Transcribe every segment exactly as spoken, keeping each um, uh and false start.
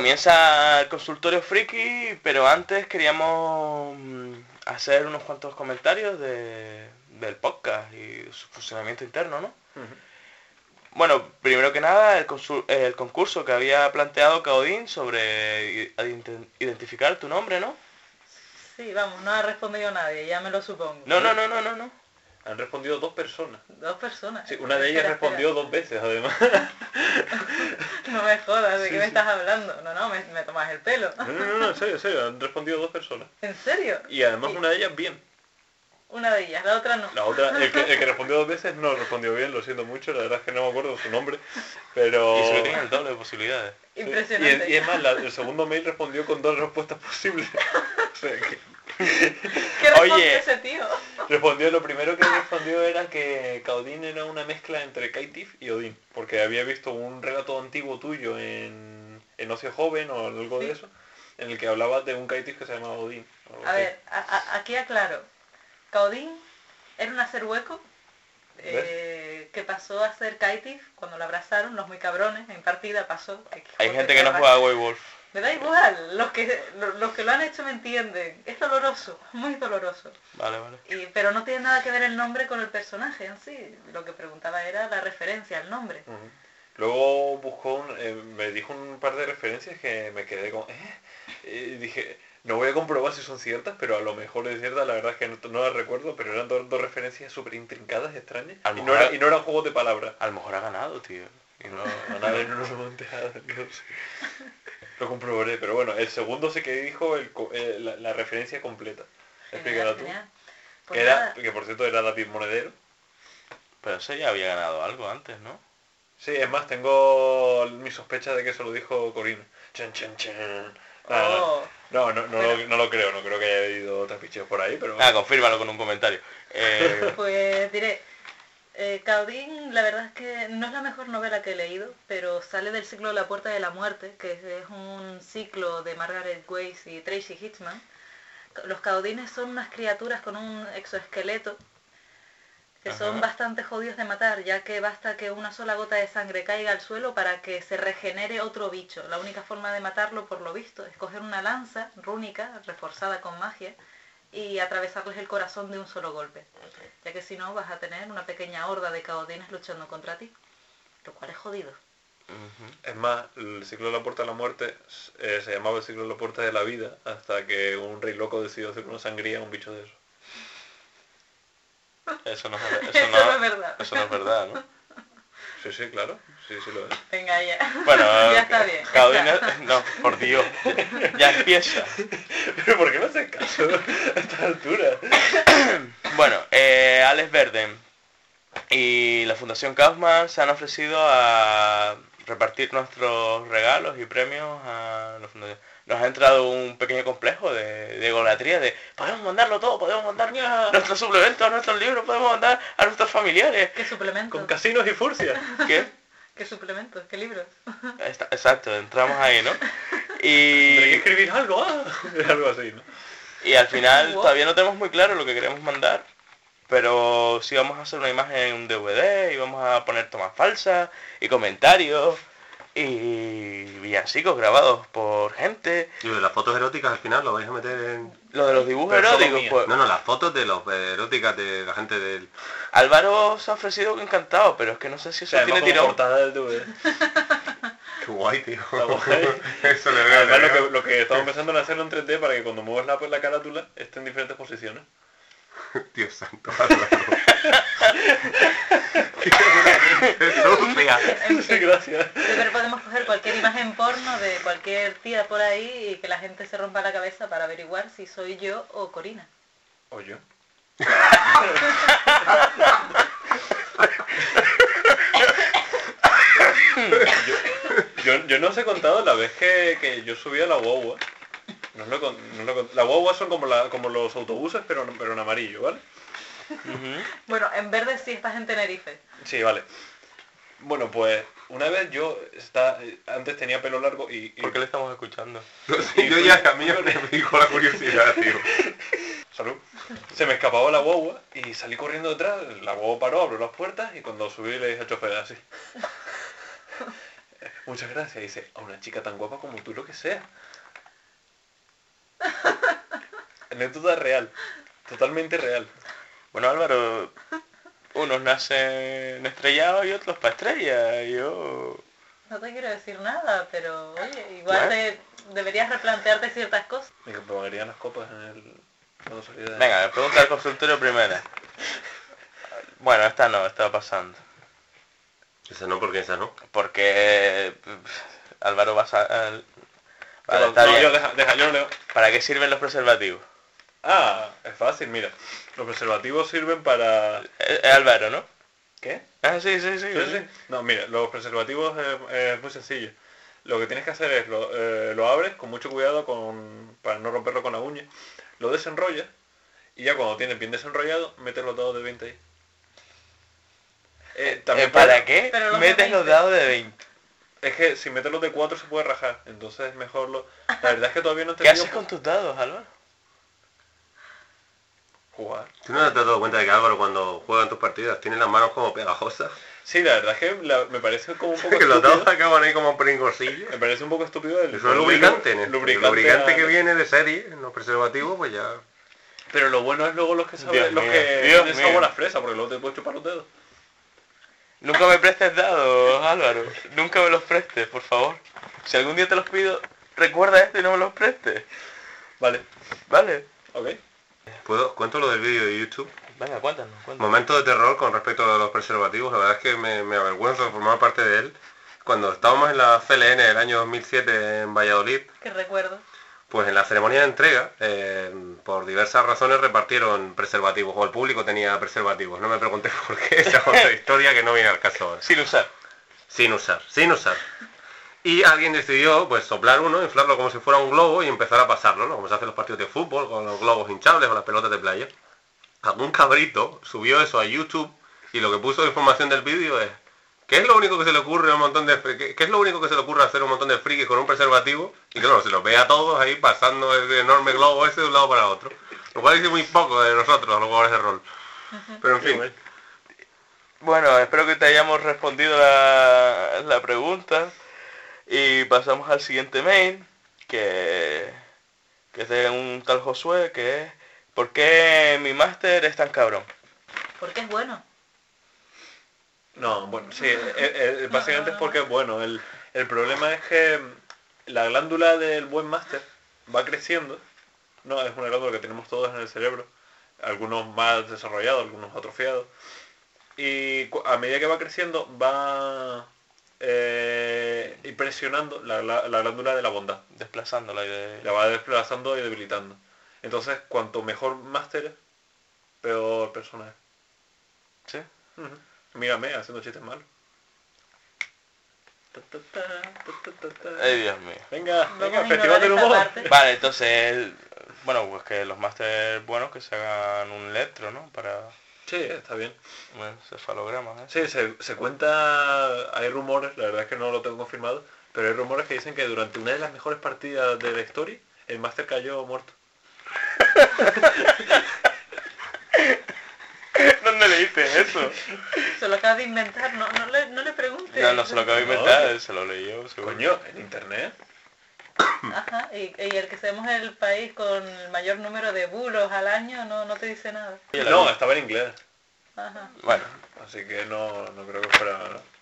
comienza el consultorio friki, pero antes queríamos hacer unos cuantos comentarios de, del podcast y su funcionamiento interno, ¿no? Uh-huh. Bueno, primero que nada, el, consul, el concurso que había planteado Caodín sobre identificar tu nombre, ¿no? Sí, vamos, no ha respondido nadie, ya me lo supongo. No, no, no, no, no, no. Han respondido dos personas. Dos personas. Sí, una de ellas espera, respondió espera. dos veces, además. No me jodas, ¿de sí, qué sí. me estás hablando? No, no, me, me tomas el pelo. No, no, no, en serio, en serio, han respondido dos personas. ¿En serio? Y además ¿Y? Una de ellas bien. Una de ellas, la otra no. La otra, el que, el que respondió dos veces no respondió bien, lo siento mucho, la verdad es que no me acuerdo su nombre, pero... Y solo tiene el doble de posibilidades. Sí. Impresionante. Y, y es más, la, el segundo mail respondió con dos respuestas posibles. O sea que... ¿Qué respondió Oye. ese tío? Respondió, lo primero que respondió era que Caodín era una mezcla entre Kaitif y Odín, porque había visto un relato antiguo tuyo en, en Ocio Joven o algo Sí. de eso, en el que hablabas de un Kaitif que se llamaba Odín. A ver, a, a, aquí aclaro. Caodín era un hacer hueco eh, que pasó a ser Kaitif cuando lo abrazaron, los muy cabrones, en partida pasó. Hay gente que no juega a Waywolf. Me da igual, los que, los que lo han hecho me entienden. Es doloroso, muy doloroso. Vale, vale. Y, pero no tiene nada que ver el nombre con el personaje en sí. Lo que preguntaba era la referencia al nombre. Uh-huh. Luego buscó, un, eh, me dijo un par de referencias que me quedé con... ¿eh? Y dije, no voy a comprobar si son ciertas, pero a lo mejor es cierta, la verdad es que no, no las recuerdo, pero eran dos, dos referencias súper intrincadas, extrañas. Y no, era, y no eran juegos de palabras. A lo mejor ha ganado, tío. Y no, a nadie no nos hemos enterado, no sé. Lo comprobaré, pero bueno, el segundo sí que dijo el, eh, la, la referencia completa. Explícala tú. Pues que, era, que por cierto era David Monedero. Pero ese ya había ganado algo antes, ¿no? Sí, es más, tengo mi sospecha de que eso lo dijo Corina. Chan, chan, chan. Nada, oh. No, no, no, no, no lo creo, no creo que haya habido trapicheos por ahí, pero... Ah, confírmalo con un comentario. Eh... Pues diré, eh, Caodín la verdad es que no es la mejor novela que he leído, pero sale del ciclo de La Puerta de la Muerte, que es un ciclo de Margaret Weiss y Tracy Hickman. Los caodines son unas criaturas con un exoesqueleto que Ajá. son bastante jodidos de matar, ya que basta que una sola gota de sangre caiga al suelo para que se regenere otro bicho. La única forma de matarlo, por lo visto, es coger una lanza rúnica, reforzada con magia, y atravesarles el corazón de un solo golpe, ya que si no vas a tener una pequeña horda de caodines luchando contra ti, lo cual es jodido. Uh-huh. Es más, el ciclo de la Puerta de la Muerte eh, se llamaba el ciclo de la Puerta de la Vida, hasta que un rey loco decidió hacer una sangría a un bicho de eso. Eso no, eso eso no, no es verdad. Eso no es verdad, ¿no? Sí, sí, claro. Sí, sí lo es. Venga, ya. Bueno, ya está bien. Caodines, no, por Dios. Ya empieza. ¿Pero por qué no haces caso a esta altura? Bueno, eh, Alex Verden y la Fundación Kaufman se han ofrecido a repartir nuestros regalos y premios a la Fundación. Nos ha entrado un pequeño complejo de, de egolatría, de podemos mandarlo todo, podemos mandar yeah. nuestros suplementos, nuestros libros, podemos mandar a nuestros familiares. ¿Qué suplementos? Con casinos y furcia. ¿Qué? ¿Qué suplementos? ¿Qué libros? Está, exacto, entramos ahí, ¿no? Y... Tendré que escribir algo, ah, algo así, ¿no? Y al final todavía no tenemos muy claro lo que queremos mandar, pero sí vamos a hacer una imagen en un D V D y vamos a poner tomas falsas y comentarios y villancicos grabados por gente. Y de las fotos eróticas al final lo vais a meter en... Lo de los dibujos eróticos, pues... No, no, las fotos de los eh, eróticas de la gente del... Álvaro se ha ofrecido encantado, pero es que no sé si eso o sea, tiene tirón. Portada del D V D. Qué guay, tío. Guay. Eso le veo. Además, lo que, lo que estamos pensando en hacerlo en tres D para que cuando muevas la, la carátula esté en diferentes posiciones. Dios santo, Álvaro. Sí, gracias. Pero podemos coger cualquier imagen porno de cualquier tía por ahí y que la gente se rompa la cabeza para averiguar si soy yo o Corina. ¿O yo? yo, yo, yo no os he contado la vez que, que yo subí a la guagua. No lo, no lo, la guagua son como, la, como los autobuses, pero, pero en amarillo, ¿vale? Uh-huh. Bueno, en verde sí estás en Tenerife. Sí, vale. Bueno, pues una vez yo está, antes tenía pelo largo y... y... ¿Por qué le estamos escuchando? No, sí, yo ya, a mí me dijo la curiosidad, tío. Salud. Se me escapaba la guagua y salí corriendo detrás, la guagua paró, abrió las puertas y cuando subí le dije al chofer así. muchas gracias. Y dice, a una chica tan guapa como tú, lo que sea. Anécdota real. Totalmente real. Bueno, Álvaro, unos nacen estrellados y otros para estrellas. Yo... No te quiero decir nada, pero oye, igual Bueno. te deberías replantearte ciertas cosas. Me pagarían las copas en el... cuando salía de... Venga, pregunta al consultorio primera. Bueno, esta no, esta va pasando. Esa no, porque esa no. Porque pff, Álvaro va a... al- Vale, No, está no, bien. yo, deja, deja, yo no leo. ¿Para qué sirven los preservativos? Ah, es fácil, mira. Los preservativos sirven para... Es es Álvaro, ¿no? ¿Qué? Ah, sí, sí, sí. Sí, sí. No, mira, los preservativos es, es muy sencillo. Lo que tienes que hacer es, lo, eh, lo abres con mucho cuidado con, para no romperlo con la uña, lo desenrollas y ya cuando tienes bien desenrollado, metes los dados de veinte ahí. Eh, también Eh, ¿Para puedes- qué Pero los de metes los veinte. dados de veinte? Es que si metes los de cuatro se puede rajar, entonces es mejor lo... La verdad es que todavía no he ¿Qué entendido haces con tus dados, Álvaro? jugar. ¿Tú no te has dado cuenta de que Álvaro cuando juega en tus partidas tiene las manos como pegajosas? Sí, la verdad es que la- me parece como un poco Que los dados estúpido. acaban ahí como pringosillos. Me parece un poco estúpido el... Eso es lubricante, el ¿no? El lubricante, lubricante a- que viene de serie en los preservativos, pues ya... Pero lo bueno es luego los que Dios saben, los mío, que Dios tienen mío. sabor a fresa, porque luego te puedes chupar los dedos. Nunca me prestes dados, Álvaro. Nunca me los prestes, por favor. Si algún día te los pido, recuerda esto y no me los prestes. Vale, ¿Vale? ok. ¿Puedo? ¿Cuento lo del vídeo de YouTube? Venga, cuéntanos, cuéntanos. Momento de terror con respecto a los preservativos, la verdad es que me, me avergüenza de formar parte de él. Cuando estábamos en la C L N del año dos mil siete en Valladolid, Que recuerdo. pues en la ceremonia de entrega, eh, por diversas razones repartieron preservativos, o el público tenía preservativos, no me pregunté por qué, esa es otra historia que no viene al caso ahora. Sin usar. Sin usar, sin usar. Y alguien decidió pues soplar uno, inflarlo como si fuera un globo y empezar a pasarlo, ¿no? Como se hace en los partidos de fútbol, con los globos hinchables o las pelotas de playa. Algún cabrito subió eso a YouTube y lo que puso de información del vídeo es ¿qué es lo único que se le ocurre a un montón de fri- qué, qué es lo único que se le ocurre hacer a un montón de frikis con un preservativo? Y claro, se los ve a todos ahí pasando el enorme globo ese de un lado para otro. Lo cual dice muy poco de nosotros, los jugadores de rol. Pero en fin. Bueno, espero que te hayamos respondido la, la pregunta. Y pasamos al siguiente mail, que, que es de un tal Josué, que es ¿por qué mi máster es tan cabrón? Porque es bueno. No, bueno, sí, eh, eh, básicamente es porque, bueno, el, el problema es que la glándula del buen máster va creciendo. No, es una glándula que tenemos todos en el cerebro, algunos más desarrollados, algunos atrofiados. Y cu- a medida que va creciendo va eh, impresionando la, la- la glándula de la bondad. Desplazándola y de... La va desplazando y debilitando. Entonces, cuanto mejor máster es, peor persona es. ¿Sí? Ujú. Mírame haciendo chistes malos. Ta, ta, ta, ta, ta, ta, ta. Ay, Dios mío. Venga, Vamos venga, a festival ignorar del esta humor. parte. Vale, entonces, bueno, pues que los máster buenos que se hagan un electro, ¿no? Para Sí, está bien. bueno, cefalogramas, ¿eh? Sí, se, se cuenta, hay rumores, la verdad es que no lo tengo confirmado, pero hay rumores que dicen que durante una de las mejores partidas de la historia, el máster cayó muerto. ¿Dónde leíste eso? Se lo acaba de inventar, no, no, le, no le preguntes. No, no se lo acabo de inventar, él se lo leyó, seguro. Coño, en internet. Ajá, y, y el que seamos el país con el mayor número de bulos al año no, no te dice nada. Oye, la No, vi. estaba en inglés, Ajá. Bueno, así que no, no creo que fuera...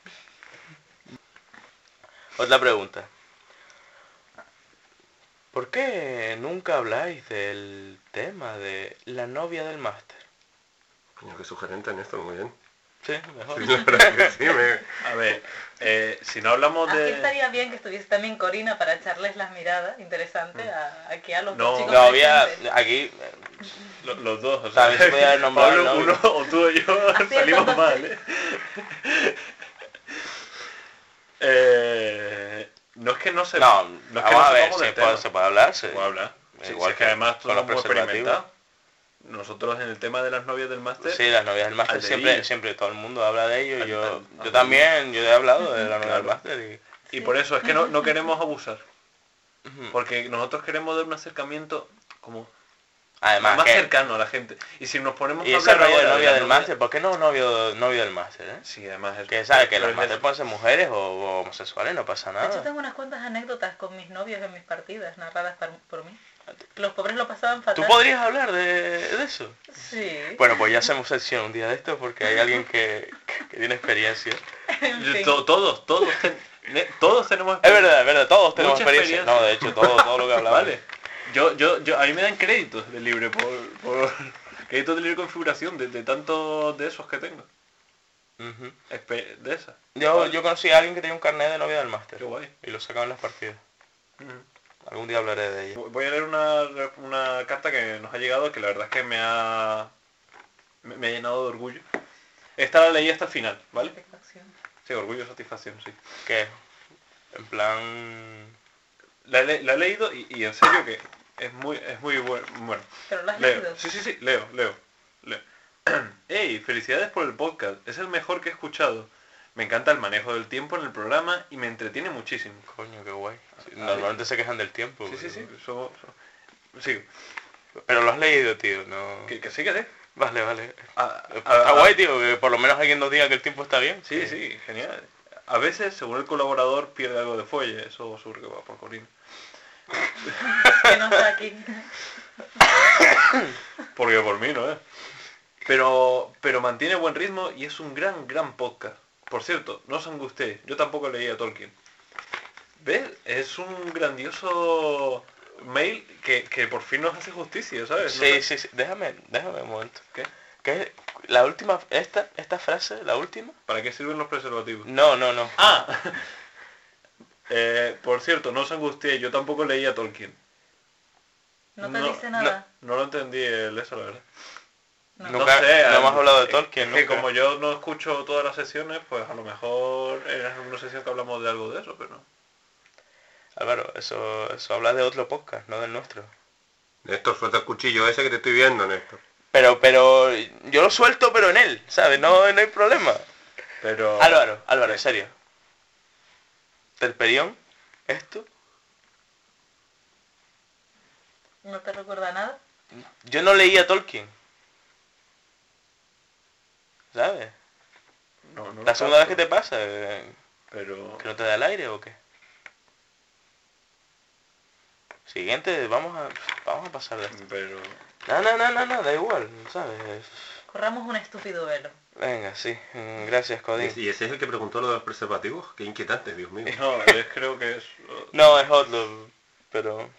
otra pregunta. ¿Por qué nunca habláis del tema de la novia del máster? Coño, qué sugerente en esto, muy bien. Sí, mejor. Sí, la verdad que sí, me... A ver, eh, si no hablamos Aquí de... estaría bien que estuviese también Corina para echarles las miradas interesantes a, aquí a los No, dos chicos No había presentes. aquí Lo- Los dos, o También se podía haber nombrado Pablo, el uno novio. o tú o yo Así es, salimos con dos- mal, ¿eh? Eh, No es que no se... no, no es que vamos no a ver, sepamos se del puede, tema. se puede hablar, se Se puede hablar. Sí, igual si es que que además con todos los somos preservativos. experimentados. Nosotros en el tema de las novias del máster... Sí, las novias del máster al siempre, dedillo. siempre todo el mundo habla de ello. Al- Yo, al- yo al también, yo he hablado de la novia Claro. del máster y... Y por eso es que no, no queremos abusar. Ujú. Porque nosotros queremos dar un acercamiento como Además más que... cercano a la gente. Y si nos ponemos Y a ese hablar rollo de ahora novia la del novia- máster, ¿por qué no novio, novio del máster, eh? Sí, además... El... Que sabes que pero los es máster eso. pueden ser mujeres o, o homosexuales, no pasa De hecho, nada. tengo unas cuantas anécdotas con mis novios en mis partidas, narradas por, por mí. Los pobres lo pasaban fatal. ¿Tú podrías hablar de, de eso? Sí. Bueno, pues ya hacemos sección un día de esto porque hay alguien que, que tiene experiencia. En Yo- fin. to- Todos, todos, ten- ne- todos tenemos Es verdad, es verdad, todos tenemos Mucha experiencia. experiencia. No, de hecho, todo, todo lo que hablamos. Vale. Yo, yo, yo, a mí me dan créditos de libre por, por créditos de libre configuración de, de tantos de esos que tengo. Ujú. Espe- De esas. Yo, Vale. yo conocí a alguien que tenía un carnet de novia del máster Qué guay. y lo sacaba en las partidas. Ujú. Algún día hablaré de ella. Voy a leer una, una carta que nos ha llegado que la verdad es que me ha, me, me ha llenado de orgullo. Esta la leí hasta el final, ¿vale? Satisfacción. Sí, orgullo, satisfacción, sí. ¿Qué? En plan... La, he le- la he leído y, y en serio que es muy, es muy bueno. Bueno, Pero lo has leo. leído. Sí, sí, sí, leo, leo. leo. Hey, felicidades por el podcast. Es el mejor que he escuchado. Me encanta el manejo del tiempo en el programa y me entretiene muchísimo. Coño, qué guay. Sí, normalmente se quejan del tiempo. Sí, sí, pero- sí. Somos, somos- sí. Pero lo has leído, tío, no... Que, que sí, que sí. Vale, vale. A- Está a- guay, tío, que por lo menos alguien nos diga que el tiempo está bien. Sí, que- sí, genial. A veces, según el colaborador, pierde algo de fuelle. Eso surge va por Corina. Que no está aquí. Porque por mí, ¿no es? Pero, pero mantiene buen ritmo y es un gran, gran podcast. Por cierto, no os angustéis, yo tampoco leí a Tolkien. ¿Ves? Es un grandioso mail que, que por fin nos hace justicia, ¿sabes? No Sí, sé- sí, sí. Déjame, déjame un momento. ¿Qué? ¿Qué es la última, esta, esta frase, la última? ¿Para qué sirven los preservativos? No, no, no. ¡Ah! Eh, por cierto, no os angustéis, yo tampoco leí a Tolkien. No te No, dice nada. No lo entendí el eso, la verdad. No. Nunca no a- hemos hablado de es Tolkien, que nunca. como yo no escucho todas las sesiones, pues a lo mejor en alguna sesión que hablamos de algo de eso, pero no. Álvaro, eso, eso habla de otro podcast, no del nuestro. Néstor, suelta el cuchillo ese que te estoy viendo, Néstor. Pero, pero, yo lo suelto, pero en él, ¿sabes? No, no hay problema. Pero... Álvaro, Álvaro, en serio. ¿Telperión? ¿Esto? ¿No te recuerda nada? Yo no leía Tolkien. ¿Sabes? No, no lo La segunda vez capto, que te pasa, eh, Pero... ¿que no te da el aire o qué? Siguiente, vamos a, vamos a pasar de esto. Pero... No, no, no, no, no, da igual, ¿sabes? Corramos un estúpido velo. Venga, sí, mm, gracias, Codín. ¿Y ese es el que preguntó lo de los preservativos? Qué inquietante, Dios mío. No, es, creo que es... No, es Hotloop, pero...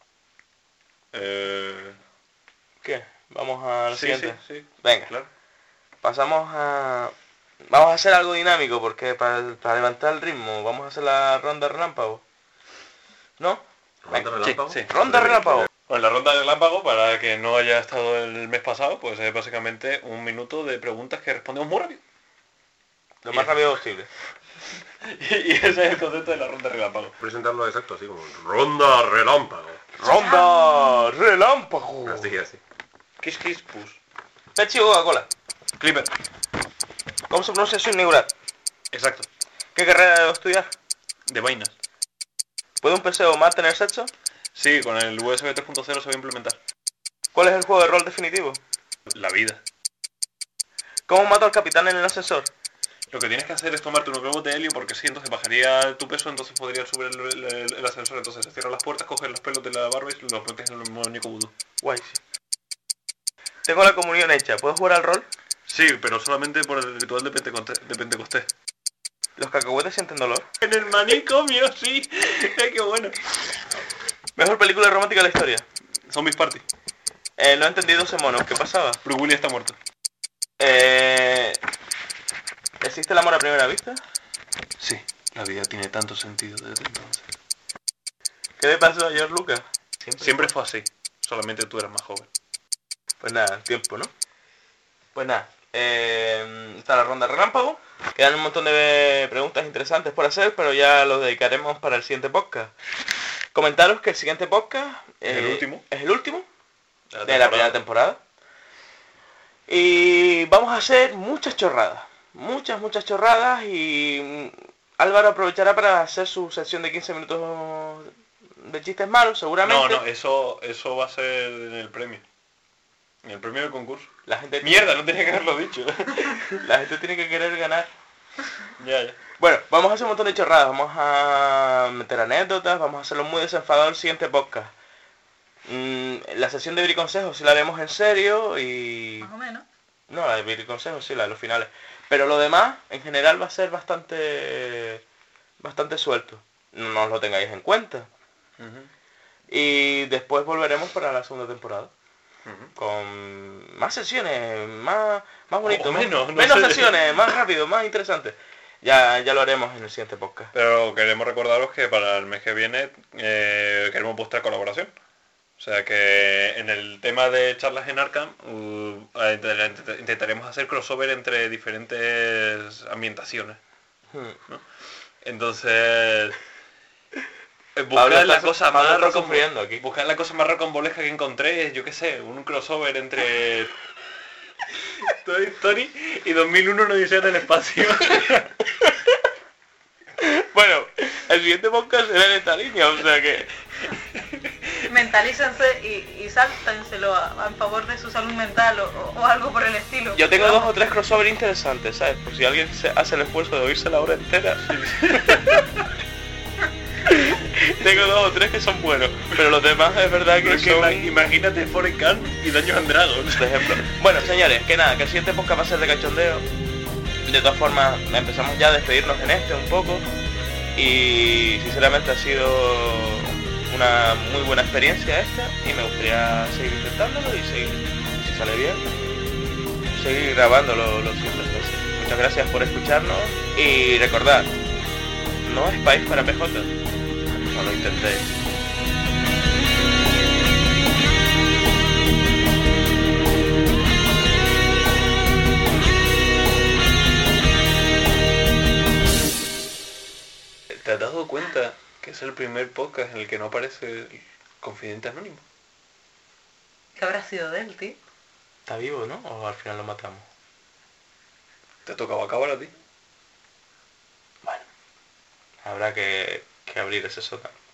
Eh... ¿Qué? Vamos a lo Sí, sí, siguiente. sí. Venga, Claro. pasamos a... Vamos a hacer algo dinámico, porque para, para levantar el ritmo, vamos a hacer la ronda relámpago. ¿No? ¿Ronda relámpago? sí. Ronda relámpago. Bueno, la ronda de relámpago, para que no haya estado el mes pasado, pues es básicamente un minuto de preguntas que respondemos muy rápido. Lo más rápido posible. Y ese es el concepto de la ronda de relámpago. Presentarlo exacto, así como ronda relámpago. ¡Ronda relámpago! Así, así. Kiss Kiss Puss. Pepsi o Coca-Cola. Clipper. ¿Cómo se pronuncia su inaugural? Exacto. ¿Qué carrera debo estudiar? De vainas. ¿Puede un P C o Mac tener sexo? Sí, con el U S B tres punto cero se va a implementar. ¿Cuál es el juego de rol definitivo? La vida. ¿Cómo mato al capitán en el ascensor? Lo que tienes que hacer es tomarte unos globos de helio porque sí, entonces bajaría tu peso, entonces podrías subir el, el- el ascensor, entonces se cierran las puertas, coges los pelos de la barba y los metes en el muñeco vudú. Guay, sí. Tengo la comunión hecha. ¿Puedo jugar al rol? Sí, pero solamente por el ritual de Pentecostés. De Pentecostés. ¿Los cacahuetes sienten dolor? En el manicomio, sí. Eh, qué bueno. Mejor película romántica de la historia. Zombies Party. Eh, no he entendido ese mono. ¿Qué pasaba? Bruce Willis está muerto. Eh... ¿Existe el amor a primera vista? Sí, la vida tiene tanto sentido desde entonces. ¿Qué le pasó a George Lucas? Siempre fue así, solamente tú eras más joven. Pues nada, tiempo, ¿no? Pues nada, eh, está la ronda relámpago. Quedan un montón de preguntas interesantes por hacer, pero ya los dedicaremos para el siguiente podcast. Comentaros que el siguiente podcast... ¿Es el último? Es el último La de la primera temporada. Y vamos a hacer muchas chorradas. Muchas, muchas chorradas y mm, Álvaro aprovechará para hacer su sección de quince minutos de chistes malos, seguramente. No, no, eso, eso va a ser en el premio. El premio del concurso. La gente, Mierda, no tenía que haberlo dicho. la gente tiene que querer ganar. Ya, ya. Bueno, vamos a hacer un montón de chorradas, vamos a meter anécdotas, vamos a hacerlo muy desenfadado el siguiente podcast. Mm, la sesión de Briconsejos sí la haremos en serio y... Más o menos. No, la de Briconsejos sí, la de los finales. Pero lo demás, en general, va a ser bastante... bastante suelto. No os lo tengáis en cuenta. Ujú, Y después volveremos para la segunda temporada. ujú. Con más sesiones, más, más bonito, O más- menos, no menos sé. sesiones, más rápido, más interesante. Ya, ya lo haremos en el siguiente podcast. Pero queremos recordaros que para el mes que viene eh, queremos vuestra colaboración. O sea que en el tema de charlas en Arkham uh, int- intentaremos hacer crossover entre diferentes ambientaciones. Hmm. Entonces, eh, Pablo buscar la está- cosa Pablo más está rocambo- sufriendo aquí. buscar la cosa más rocambolesca que encontré, yo qué sé, un crossover entre Toy Story y dos mil uno, una odisea en el espacio. Bueno, el siguiente podcast será en esta línea, o sea que... Mentalícense y, y sáltenselo a, a favor de su salud mental o, o algo por el estilo. Yo tengo dos Vamos. o tres crossover interesantes, ¿sabes? Por si alguien se hace el esfuerzo de oírse la hora entera. Tengo dos o tres que son buenos, pero los demás es verdad que Pero es que son... ima- imagínate Forrest Gump y Dungeons and Dragons. Por ejemplo. Bueno, señores, que nada, que el siguiente podcast va a ser de cachondeo. De todas formas, empezamos ya a despedirnos en este un poco. Y sinceramente ha sido una muy buena experiencia esta. Y me gustaría seguir intentándolo y seguir, si sale bien, seguir grabándolo los siguientes meses. Muchas gracias por escucharnos. Y recordad, no es país para P J. No lo intentéis. ¿Te has dado cuenta que es el primer podcast en el que no aparece el confidente anónimo? ¿Qué habrá sido de él, tío? ¿Está vivo, no? ¿O al final lo matamos? Te tocaba acabar a ti. Bueno, habrá que, que abrir ese sótano.